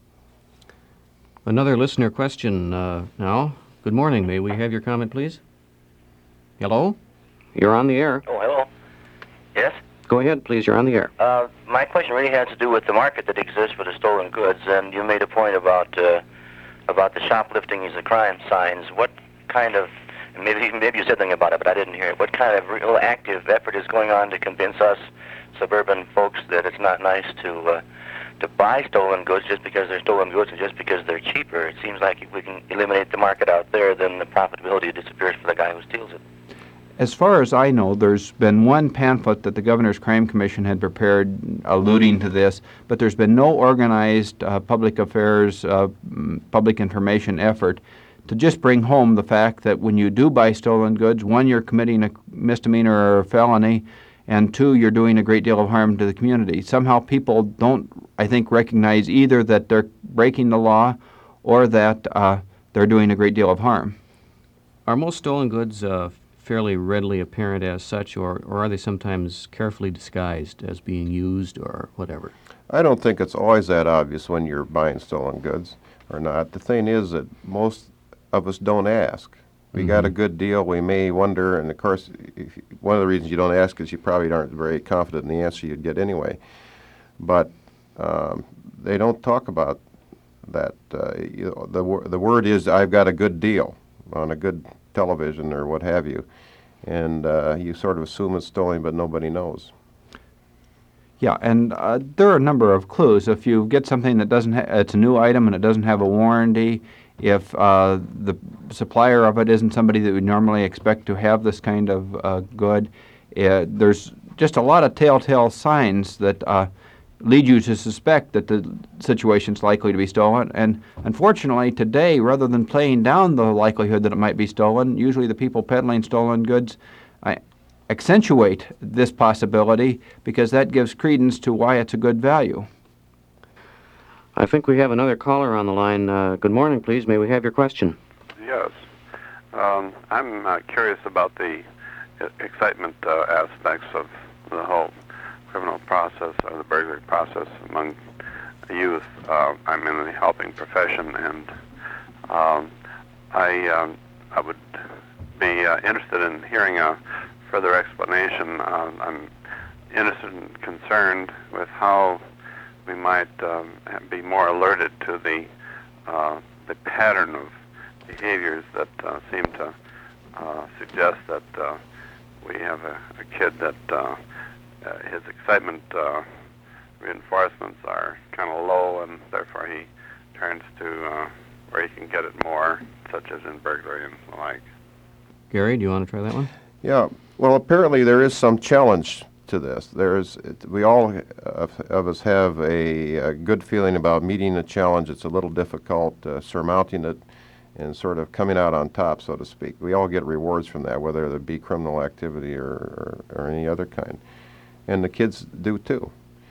Speaker 1: Another listener question uh, now. Good morning. May we have your comment, please? Hello? You're on the air.
Speaker 7: Oh, hello. Yes?
Speaker 1: Go ahead, please. You're on the air.
Speaker 7: Uh, my question really has to do with the market that exists for the stolen goods, and you made a point about uh, about the shoplifting is a crime signs. What kind of, maybe maybe you said something about it, but I didn't hear it. What kind of real active effort is going on to convince us suburban folks that it's not nice to uh, to buy stolen goods just because they're stolen goods and just because they're cheaper? It seems like if we can eliminate the market out there, then the profitability disappears for the guy who steals it.
Speaker 3: As far as I know, there's been one pamphlet that the Governor's Crime Commission had prepared alluding to this, but there's been no organized uh, public affairs, uh, public information effort to just bring home the fact that when you do buy stolen goods, one, you're committing a misdemeanor or a felony, and two, you're doing a great deal of harm to the community. Somehow people don't, I think, recognize either that they're breaking the law or that uh, they're doing a great deal of harm.
Speaker 1: Are most stolen goods uh, fairly readily apparent as such, or, or are they sometimes carefully disguised as being used or whatever?
Speaker 2: I don't think it's always that obvious when you're buying stolen goods or not. The thing is that most of us don't ask. We
Speaker 1: Mm-hmm.
Speaker 2: got a good deal, we may wonder, and of course, if, one of the reasons you don't ask is you probably aren't very confident in the answer you'd get anyway. But um, they don't talk about that. Uh, you know, the, wor- the word is, I've got a good deal on a good television or what have you, and uh, you sort of assume it's stolen, but nobody knows.
Speaker 3: Yeah, and uh, there are a number of clues. If you get something that doesn't, ha- it's a new item and it doesn't have a warranty, if uh, the supplier of it isn't somebody that we normally expect to have this kind of uh, good, uh, there's just a lot of telltale signs that uh, lead you to suspect that the situation's likely to be stolen. And unfortunately, today, rather than playing down the likelihood that it might be stolen, usually the people peddling stolen goods uh, accentuate this possibility because that gives credence to why it's a good value.
Speaker 1: I think we have another caller on the line. Uh, good morning, please. May we have your question?
Speaker 8: Yes. Um, I'm uh, curious about the uh, excitement uh, aspects of the whole criminal process or the burglary process among youth. Uh, I'm in the helping profession, and um, I um, I would be uh, interested in hearing a further explanation. Uh, I'm interested and concerned with how we might um, be more alerted to the uh, the pattern of behaviors that uh, seem to uh, suggest that uh, we have a, a kid that uh, uh, his excitement uh, reinforcements are kind of low, and therefore he turns to uh, where he can get it more, such as in burglary and the like.
Speaker 1: Gary, do you want to try that one?
Speaker 2: Yeah. Well, apparently there is some challenge to this. There's, we all of, of us have a, a good feeling about meeting a challenge. It's a little difficult, uh, surmounting it, and sort of coming out on top, so to speak. We all get rewards from that, whether it be criminal activity or, or, or any other kind. And the kids do too.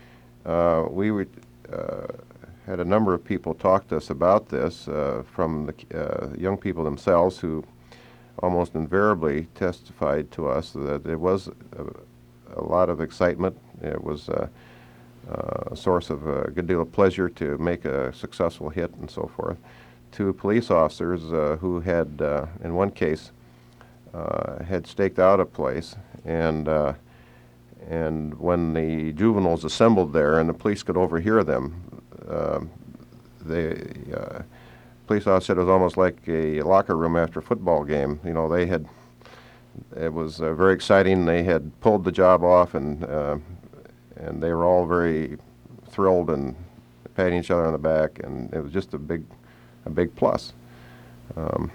Speaker 2: Uh, we would, uh, had a number of people talk to us about this, uh, from the uh, young people themselves, who almost invariably testified to us that it was a, a lot of excitement. It was uh, uh, a source of a good deal of pleasure to make a successful hit and so forth. To police officers uh, who had, uh, in one case, uh, had staked out a place, and uh, and when the juveniles assembled there and the police could overhear them, uh, the uh, police officer said it was almost like a locker room after a football game. You know, they had, it was uh, very exciting. They had pulled the job off, and uh, and they were all very thrilled and patting each other on the back, and it was just a big, a big plus. Um,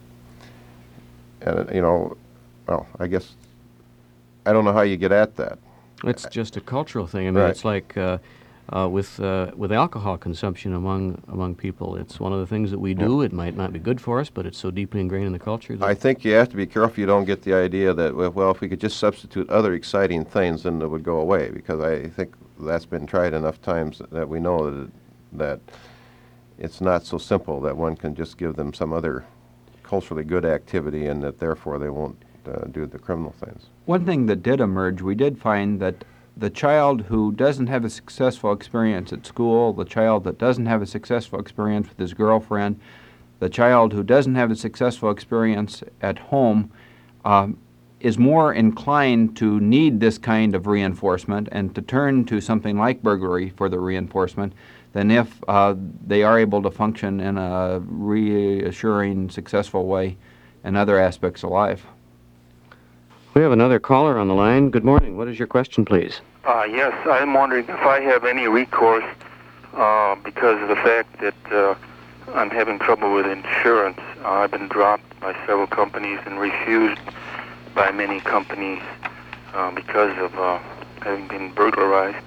Speaker 2: and uh, you know, well, I guess I don't know how you get at that.
Speaker 1: It's just a cultural thing. I mean,
Speaker 2: Right.
Speaker 1: it's like uh, uh, with uh, with alcohol consumption among among people. It's one of the things that we do. It might not be good for us, but it's so deeply ingrained in the culture that
Speaker 2: I think you have to be careful you don't get the idea that, well, well, if we could just substitute other exciting things, then it would go away, because I think that's been tried enough times that we know that, it, that it's not so simple that one can just give them some other culturally good activity and that therefore they won't uh, do the criminal things.
Speaker 3: One thing that did emerge, we did find that the child who doesn't have a successful experience at school, the child that doesn't have a successful experience with his girlfriend, the child who doesn't have a successful experience at home, um, is more inclined to need this kind of reinforcement and to turn to something like burglary for the reinforcement than if uh, they are able to function in a reassuring, successful way in other aspects of life.
Speaker 1: we have another caller on the line. Good morning. What is your question, please?
Speaker 9: Uh, yes, I'm wondering if I have any recourse uh, because of the fact that uh, I'm having trouble with insurance. Uh, I've been dropped by several companies and refused by many companies uh, because of uh, having been burglarized.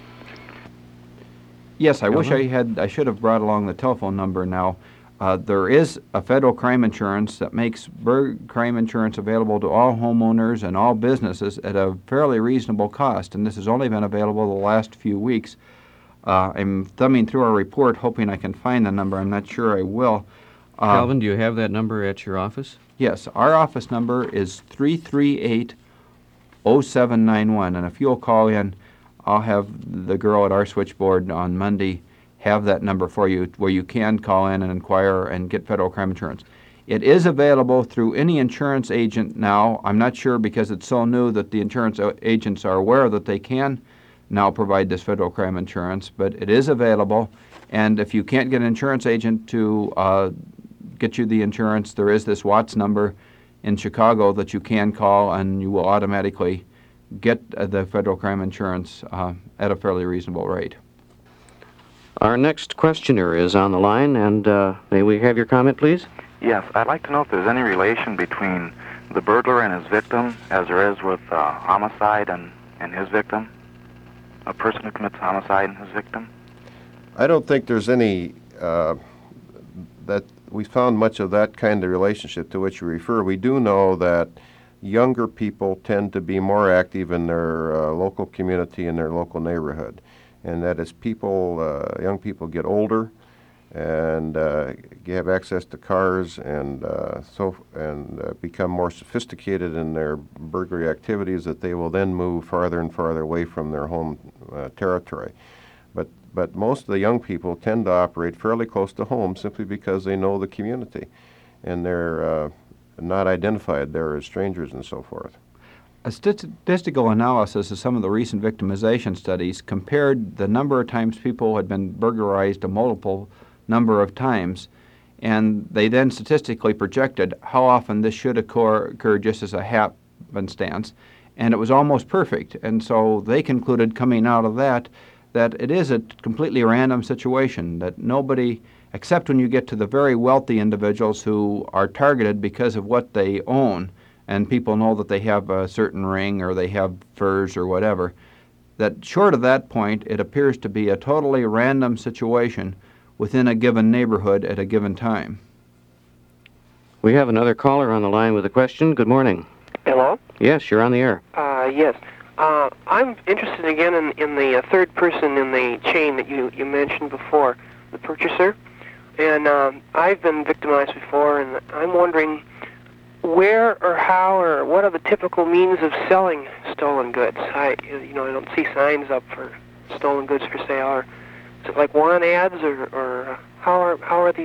Speaker 3: Yes, I wish
Speaker 1: Uh-huh.
Speaker 3: I had. I should have brought along the telephone number now. Uh, there is a federal crime insurance that makes burg- crime insurance available to all homeowners and all businesses at a fairly reasonable cost, and this has only been available the last few weeks. Uh, I'm thumbing through our report, hoping I can find the number. I'm not sure I will. Uh,
Speaker 1: Calvin, do you have that number at your office?
Speaker 3: Yes, our office number is three three eight, oh seven nine one, and if you'll call in, I'll have the girl at our switchboard on Monday have that number for you where you can call in and inquire and get federal crime insurance. It is available through any insurance agent now. I'm not sure because it's so new that the insurance o- agents are aware that they can now provide this federal crime insurance, but it is available. And if you can't get an insurance agent to uh, get you the insurance, there is this Watts number in Chicago that you can call, and you will automatically get uh, the federal crime insurance uh, at a fairly reasonable rate.
Speaker 1: Our next questioner is on the line, and uh, may we have your comment, please?
Speaker 10: Yes, I'd like to know if there's any relation between the burglar and his victim, as there is with uh, homicide and, and his victim, a person who commits homicide and his victim.
Speaker 2: I don't think there's any, uh, that we found much of that kind of relationship to which you refer. We do know that younger people tend to be more active in their uh, local community and their local neighborhood. and that as people, uh, young people get older and uh, have access to cars and uh, so and uh, become more sophisticated in their burglary activities, that they will then move farther and farther away from their home uh, territory. But but most of the young people tend to operate fairly close to home simply because they know the community, and they're uh, not identified there as strangers and so forth.
Speaker 3: A statistical analysis of some of the recent victimization studies compared the number of times people had been burglarized a multiple number of times, and they then statistically projected how often this should occur, occur just as a happenstance, and it was almost perfect. And so they concluded, coming out of that, that it is a completely random situation, that nobody, except when you get to the very wealthy individuals who are targeted because of what they own, and people know that they have a certain ring or they have furs or whatever, that short of that point, it appears to be a totally random situation within a given neighborhood at a given time.
Speaker 1: We have another caller on the line with a question. Good morning.
Speaker 11: Hello?
Speaker 1: Yes, you're on the air.
Speaker 11: Uh, yes. Uh, I'm interested again in, in the uh, third person in the chain that you, you mentioned before, the purchaser. And um, I've been victimized before, and I'm wondering where or how or what are the typical means of selling stolen goods? I, you know, I don't see signs up for stolen goods for sale. Or is it like want ads, or, or how are how are these?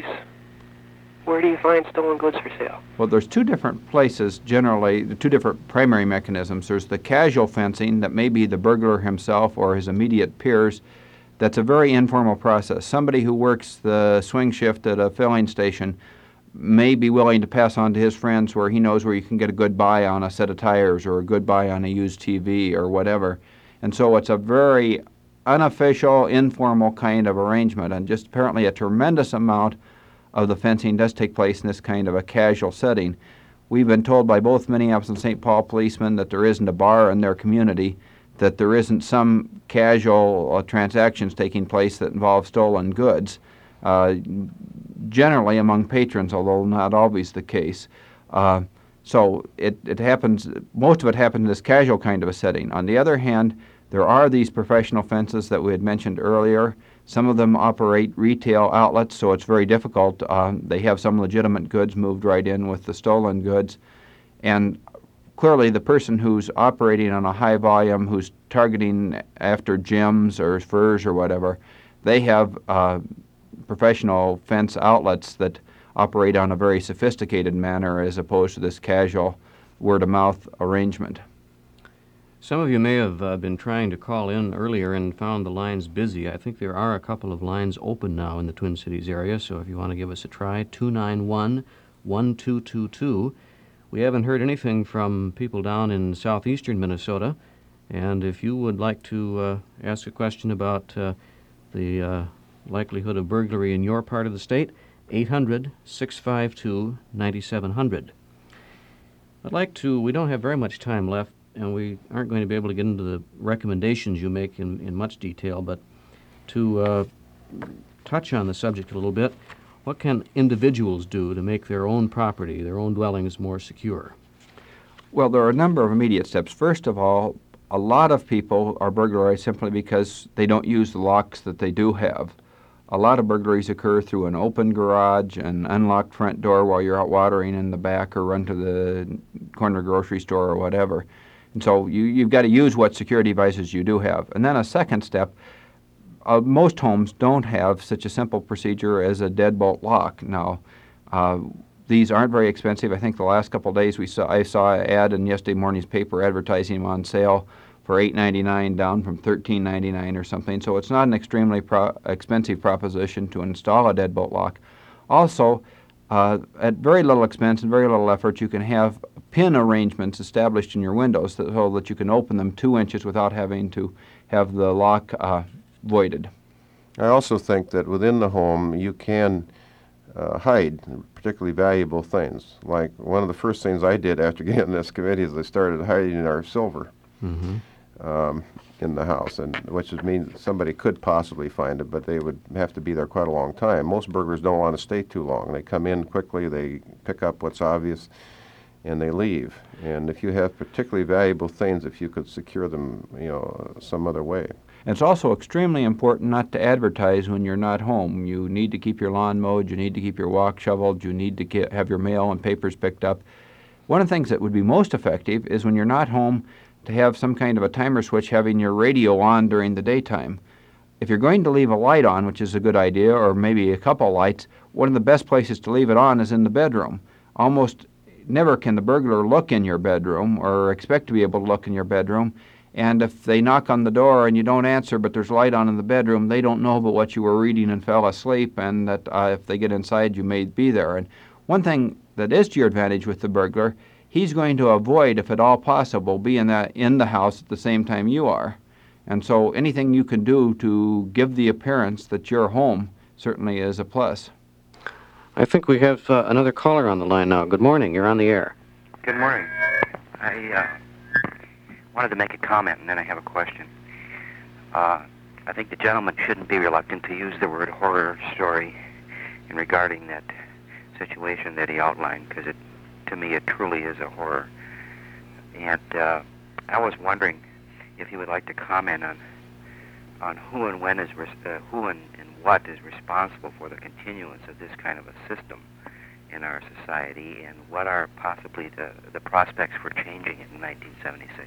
Speaker 11: Where do you find stolen goods for sale?
Speaker 3: Well, there's two different places, generally, the two different primary mechanisms. There's the casual fencing that may be the burglar himself or his immediate peers. That's a very informal process. Somebody who works the swing shift at a filling station may be willing to pass on to his friends where he knows where you can get a good buy on a set of tires or a good buy on a used T V or whatever. And so it's a very unofficial, informal kind of arrangement, and just apparently a tremendous amount of the fencing does take place in this kind of a casual setting. We've been told by both Minneapolis and Saint Paul policemen that there isn't a bar in their community, that there isn't some casual uh, transactions taking place that involve stolen goods, uh, generally among patrons, although not always the case. Uh, so it, it happens, most of it happens in this casual kind of a setting. On the other hand, there are these professional fences that we had mentioned earlier. Some of them operate retail outlets, so it's very difficult. Uh, they have some legitimate goods moved right in with the stolen goods. And clearly the person who's operating on a high volume, who's targeting after gems or furs or whatever, they have uh, professional fence outlets that operate on a very sophisticated manner as opposed to this casual word-of-mouth arrangement.
Speaker 1: Some of you may have uh, been trying to call in earlier and found the lines busy. I think there are a couple of lines open now in the Twin Cities area, so if you want to give us a try, two nine one, one two two two. We haven't heard anything from people down in southeastern Minnesota, and if you would like to uh, ask a question about uh, the uh, likelihood of burglary in your part of the state, eight hundred, six five two, nine seven zero zero. I'd like to, we don't have very much time left, and we aren't going to be able to get into the recommendations you make in, in much detail, but to uh, touch on the subject a little bit, what can individuals do to make their own property, their own dwellings more secure?
Speaker 3: Well, there are a number of immediate steps. First of all, a lot of people are burglarized simply because they don't use the locks that they do have. A lot of burglaries occur through an open garage, an unlocked front door while you're out watering in the back, or run to the corner grocery store or whatever. And so you, you've got to use what security devices you do have. And then a second step, uh, most homes don't have such a simple procedure as a deadbolt lock. Now, uh, these aren't very expensive. I think the last couple of days we saw, I saw an ad in yesterday morning's paper advertising them on sale for eight ninety-nine down from thirteen ninety-nine or something. So it's not an extremely pro- expensive proposition to install a deadbolt lock. Also, uh, at very little expense and very little effort, you can have pin arrangements established in your windows so that you can open them two inches without having to have the lock uh, voided.
Speaker 2: I also think that within the home you can uh, hide particularly valuable things. Like one of the first things I did after getting on this committee is I started hiding our silver. Mm-hmm. Um, in the house, and which would mean somebody could possibly find it, but they would have to be there quite a long time. Most burglars don't want to stay too long. They come in quickly, they pick up what's obvious, and they leave. And if you have particularly valuable things, if you could secure them, you know, some other way.
Speaker 3: And it's also extremely important not to advertise when you're not home. You need to keep your lawn mowed, you need to keep your walk shoveled, you need to get, have your mail and papers picked up. One of the things that would be most effective is when you're not home to have some kind of a timer switch having your radio on during the daytime. If you're going to leave a light on, which is a good idea, or maybe a couple lights, one of the best places to leave it on is in the bedroom. Almost never can the burglar look in your bedroom or expect to be able to look in your bedroom. And if they knock on the door and you don't answer, but there's light on in the bedroom, they don't know about what you were reading and fell asleep, and that uh, if they get inside, you may be there. And one thing that is to your advantage with the burglar, he's going to avoid, if at all possible, being that in the house at the same time you are. And so anything you can do to give the appearance that you're home certainly is a plus.
Speaker 1: I think we have uh, another caller on the line now. Good morning. You're on the air.
Speaker 10: Good morning. I uh, wanted to make a comment, and then I have a question. Uh, I think the gentleman shouldn't be reluctant to use the word horror story in regarding that situation that he outlined, because it, to me, it truly is a horror. And uh, I was wondering if you would like to comment on on who and when is res- uh, who and, and what is responsible for the continuance of this kind of a system in our society, and what are possibly the, the prospects for changing it in nineteen seventy-six.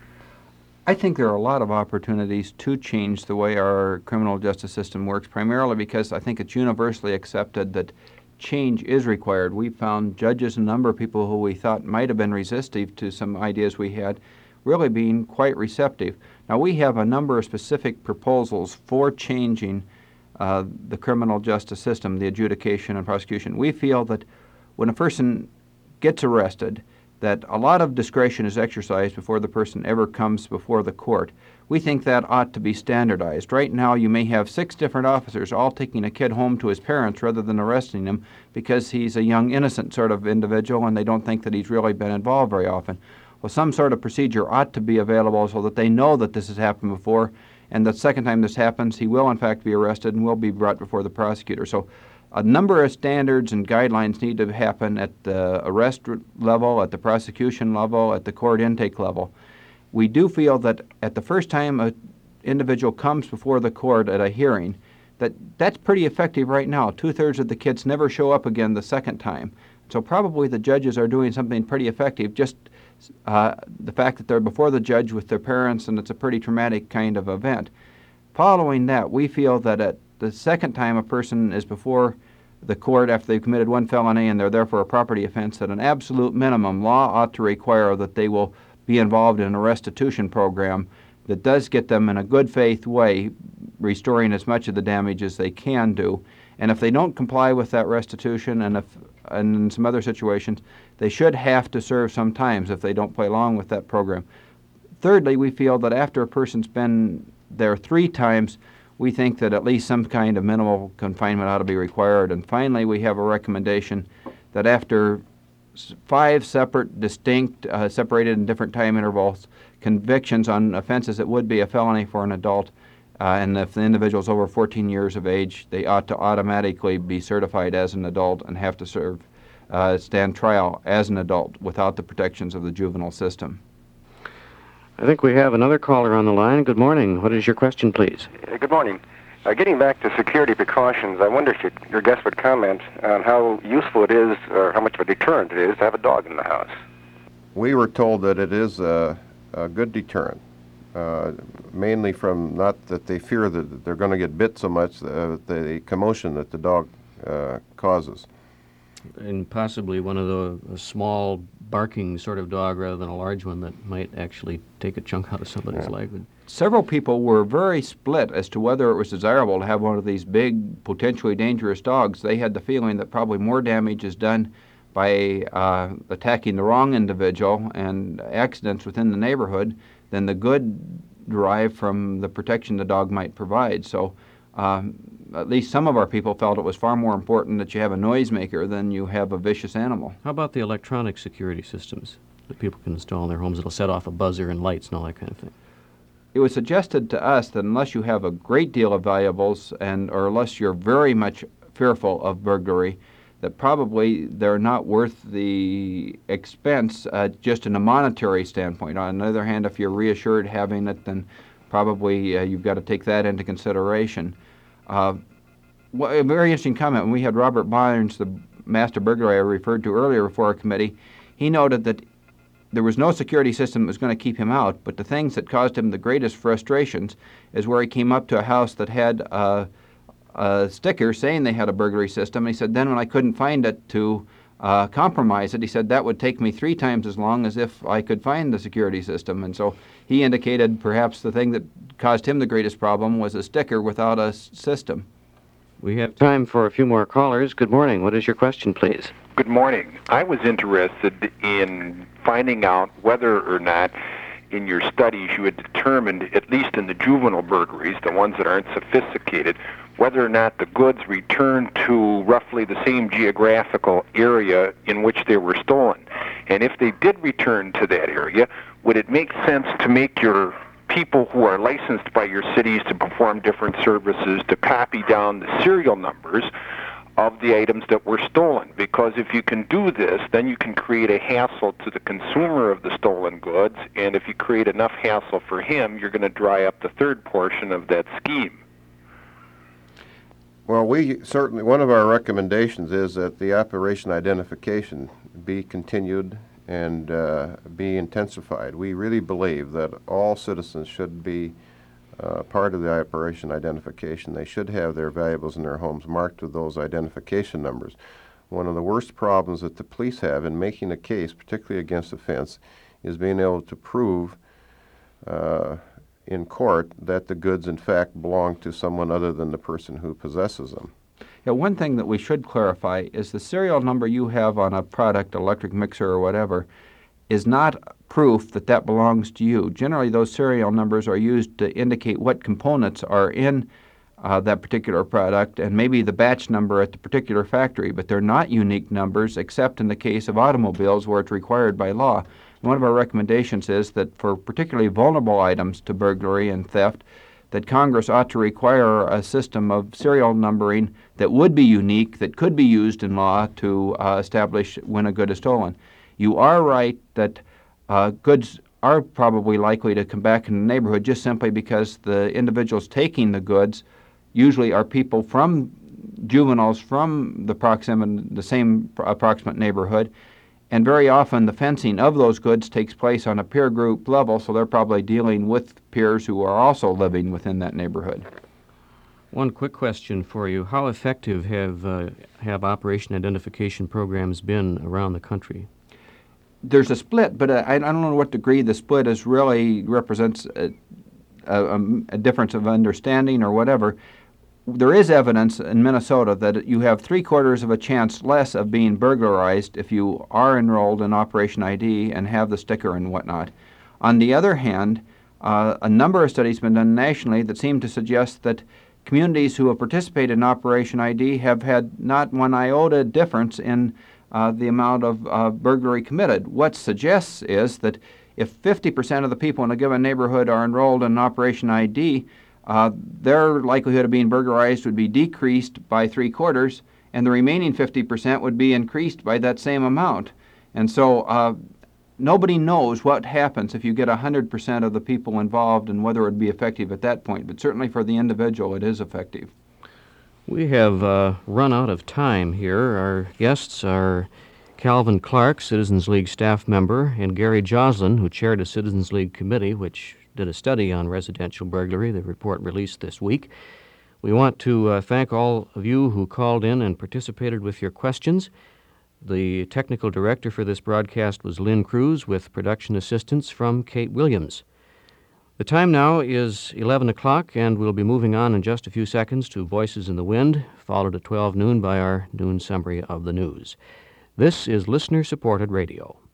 Speaker 3: I think there are a lot of opportunities to change the way our criminal justice system works, primarily because I think it's universally accepted that change is required. We found judges, a number of people who we thought might have been resistive to some ideas we had, really being quite receptive. Now, we have a number of specific proposals for changing uh, the criminal justice system, the adjudication and prosecution. We feel that when a person gets arrested, that a lot of discretion is exercised before the person ever comes before the court. We think that ought to be standardized. Right now, you may have six different officers all taking a kid home to his parents rather than arresting him because he's a young, innocent sort of individual and they don't think that he's really been involved very often. Well, some sort of procedure ought to be available so that they know that this has happened before, and the second time this happens, he will in fact be arrested and will be brought before the prosecutor. So a number of standards and guidelines need to happen at the arrest level, at the prosecution level, at the court intake level. We do feel that at the first time an individual comes before the court at a hearing, that that's pretty effective right now. Two-thirds of the kids never show up again the second time. So probably the judges are doing something pretty effective, just uh, the fact that they're before the judge with their parents, and it's a pretty traumatic kind of event. Following that, we feel that at the second time a person is before the court after they've committed one felony and they're there for a property offense, that an absolute minimum law ought to require that they will be involved in a restitution program that does get them in a good faith way, restoring as much of the damage as they can do. And if they don't comply with that restitution, and if and in some other situations, they should have to serve some times if they don't play along with that program. Thirdly, we feel that after a person's been there three times, we think that at least some kind of minimal confinement ought to be required. And finally, we have a recommendation that after five separate, distinct, uh, separated in different time intervals, convictions on offenses that would be a felony for an adult, uh, and if the individual is over fourteen years of age, they ought to automatically be certified as an adult and have to serve, uh, stand trial as an adult without the protections of the juvenile system.
Speaker 1: I think we have another caller on the line. Good morning. What is your question, please?
Speaker 12: Uh, good morning. Uh, getting back to security precautions, I wonder if your, your guest would comment on how useful it is, or how much of a deterrent it is, to have a dog in the house.
Speaker 2: We were told that it is a, a good deterrent, uh, mainly from not that they fear that they're going to get bit so much, uh, the commotion that the dog uh, causes.
Speaker 1: And possibly one of the a small barking sort of dog rather than a large one that might actually take a chunk out of somebody's
Speaker 3: Yeah.
Speaker 1: leg.
Speaker 3: Several people were very split as to whether it was desirable to have one of these big, potentially dangerous dogs. They had the feeling that probably more damage is done by uh, attacking the wrong individual and accidents within the neighborhood than the good derived from the protection the dog might provide. So um, at least some of our people felt it was far more important that you have a noisemaker than you have a vicious animal.
Speaker 1: How about the electronic security systems that people can install in their homes that'll set off a buzzer and lights and all that kind of thing?
Speaker 3: It was suggested to us that unless you have a great deal of valuables, and or unless you're very much fearful of burglary, that probably they're not worth the expense uh, just in a monetary standpoint. On the other hand, if you're reassured having it, then probably uh, you've got to take that into consideration. Uh, wh- a very interesting comment. When we had Robert Barnes, the master burglar I referred to earlier before our committee, he noted that there was no security system that was going to keep him out, but the things that caused him the greatest frustrations is where he came up to a house that had a, a sticker saying they had a burglary system. And he said, then when I couldn't find it to uh, compromise it, he said, that would take me three times as long as if I could find the security system. And so he indicated perhaps the thing that caused him the greatest problem was a sticker without a s- system.
Speaker 1: We have time for a few more callers. Good morning. What is your question, please?
Speaker 13: Good morning. I was interested in finding out whether or not in your studies you had determined, at least in the juvenile burglaries, the ones that aren't sophisticated, whether or not the goods returned to roughly the same geographical area in which they were stolen. And if they did return to that area, would it make sense to make your people who are licensed by your cities to perform different services to copy down the serial numbers of the items that were stolen? Because if you can do this, then you can create a hassle to the consumer of the stolen goods, and if you create enough hassle for him, you're going to dry up the third portion of that scheme.
Speaker 2: Well, we certainly, one of our recommendations is that the operation identification be continued and uh, be intensified. We really believe that all citizens should be uh, part of the operation identification. They should have their valuables in their homes marked with those identification numbers. One of the worst problems that the police have in making a case, particularly against offense, is being able to prove uh, in court that the goods in fact belong to someone other than the person who possesses them.
Speaker 3: Yeah, one thing that we should clarify is the serial number you have on a product, electric mixer or whatever, is not proof that that belongs to you. Generally, those serial numbers are used to indicate what components are in uh, that particular product and maybe the batch number at the particular factory, but they're not unique numbers except in the case of automobiles where it's required by law. One of our recommendations is that for particularly vulnerable items to burglary and theft, that Congress ought to require a system of serial numbering that would be unique, that could be used in law to uh, establish when a good is stolen. You are right that uh, goods are probably likely to come back in the neighborhood just simply because the individuals taking the goods usually are people from juveniles from the proximate, the same approximate neighborhood, and very often the fencing of those goods takes place on a peer group level, so they're probably dealing with peers who are also living within that neighborhood.
Speaker 1: One quick question for you. How effective have uh, have operation identification programs been around the country?
Speaker 3: There's a split, but uh, I, I don't know to what degree the split is really represents a, a, a difference of understanding or whatever. There is evidence in Minnesota that you have three quarters of a chance less of being burglarized if you are enrolled in Operation I D and have the sticker and whatnot. On the other hand, uh, a number of studies have been done nationally that seem to suggest that communities who have participated in Operation I D have had not one iota difference in uh, the amount of uh, burglary committed. What suggests is that if fifty percent of the people in a given neighborhood are enrolled in Operation I D, Uh, their likelihood of being burglarized would be decreased by three quarters, and the remaining fifty percent would be increased by that same amount. And so uh, nobody knows what happens if you get one hundred percent of the people involved and whether it would be effective at that point, but certainly for the individual it is effective.
Speaker 1: We have uh, run out of time here. Our guests are Calvin Clark, Citizens League staff member, and Gary Joslin, who chaired a Citizens League committee which did a study on residential burglary, the report released this week. We want to uh, thank all of you who called in and participated with your questions. The technical director for this broadcast was Lynn Cruz, with production assistance from Kate Williams. The time now is eleven o'clock, and we'll be moving on in just a few seconds to Voices in the Wind, followed at twelve noon by our noon summary of the news. This is listener-supported radio.